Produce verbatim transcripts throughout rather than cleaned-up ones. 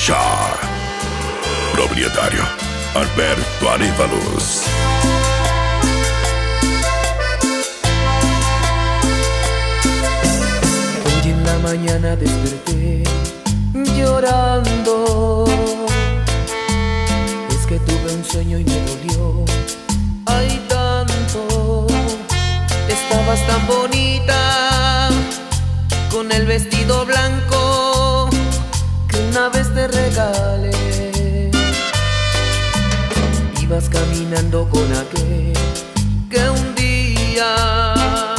Shah. Propietario Alberto Arévalos. Hoy en la mañana desperté llorando. Es que tuve un sueño y me dolió, ay tanto. Estabas tan bonita con el vestido blanco que una vez te regalé. Ibas caminando con aquel que un día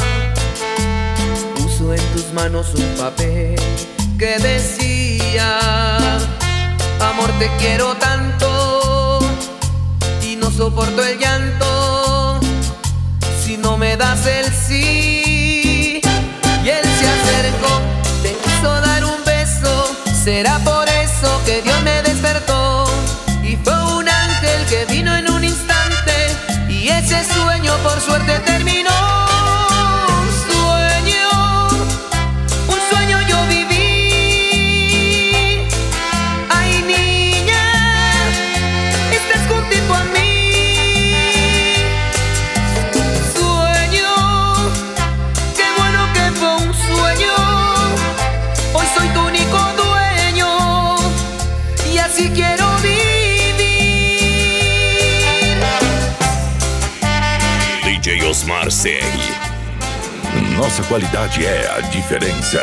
puso en tus manos un papel que decía: amor, te quiero tanto y no soporto el llanto si no me das el sí. Y él se acercó, te quiso dar un beso. Será por eso que Dios me despertó y fue un ángel que vino en un instante y ese sueño por suerte terminó. Un sueño, un sueño yo viví. Ay niña, estás junto a mí. Sueño, qué bueno que fue un sueño. Hoy soy tu único dueño y así quiero vivir. D J Osmar C R. Nossa qualidade é a diferença.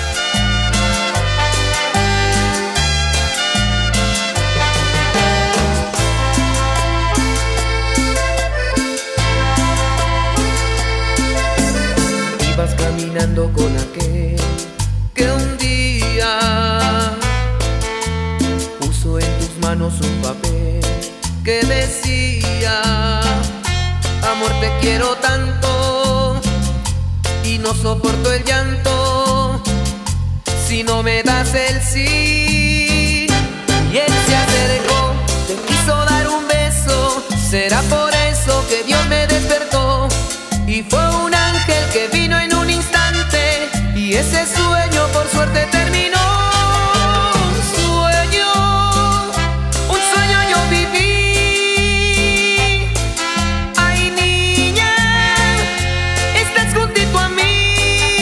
Ibas caminando con aquel que un día puso en tus manos un papel que decía: amor, te quiero tanto y no soporto el llanto si no me das el sí. Y él se acercó, te quiso dar un beso. Será por eso que Dios me despertó y fue un ángel que vino en un instante y ese sueño por suerte terminó. Un sueño, un sueño yo viví. Ay niña, estás juntito a mí.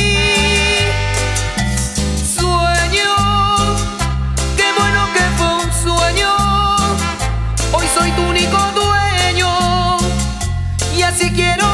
Sueño, qué bueno que fue un sueño. Hoy soy tu único dueño y así quiero